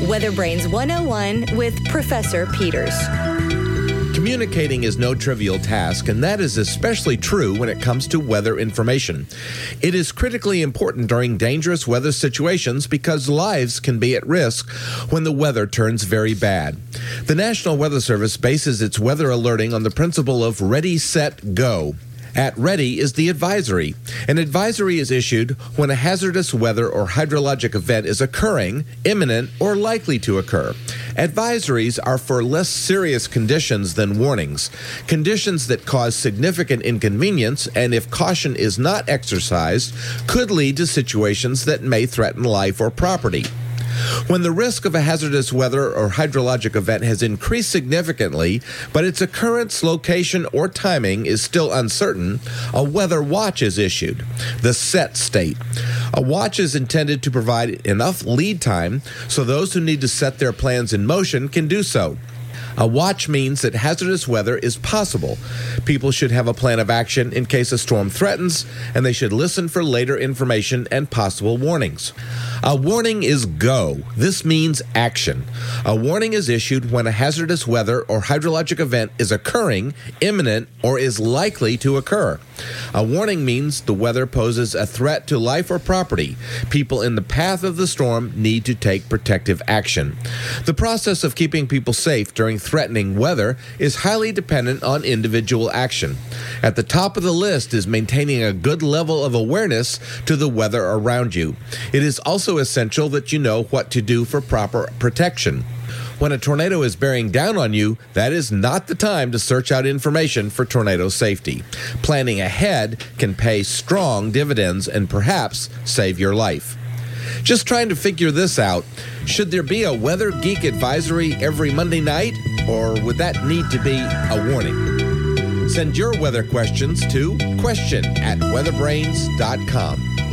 Weather Brains 101 with Professor Peters. Communicating is no trivial task, and that is especially true when it comes to weather information. It is critically important during dangerous weather situations because lives can be at risk when the weather turns very bad. The National Weather Service bases its weather alerting on the principle of ready, set, go. At ready is the advisory. An advisory is issued when a hazardous weather or hydrologic event is occurring, imminent, or likely to occur. Advisories are for less serious conditions than warnings, conditions that cause significant inconvenience and, if caution is not exercised, could lead to situations that may threaten life or property. When the risk of a hazardous weather or hydrologic event has increased significantly, but its occurrence, location, or timing is still uncertain, a weather watch is issued, the set state. A watch is intended to provide enough lead time so those who need to set their plans in motion can do so. A watch means that hazardous weather is possible. People should have a plan of action in case a storm threatens, and they should listen for later information and possible warnings. A warning is go. This means action. A warning is issued when a hazardous weather or hydrologic event is occurring, imminent, or is likely to occur. A warning means the weather poses a threat to life or property. People in the path of the storm need to take protective action. The process of keeping people safe during threatening weather is highly dependent on individual action. At the top of the list is maintaining a good level of awareness to the weather around you. It is also essential that you know what to do for proper protection. When a tornado is bearing down on you, that is not the time to search out information for tornado safety. Planning ahead can pay strong dividends and perhaps save your life. Just trying to figure this out. Should there be a Weather Geek advisory every Monday night, or would that need to be a warning? Send your weather questions to question@weatherbrains.com.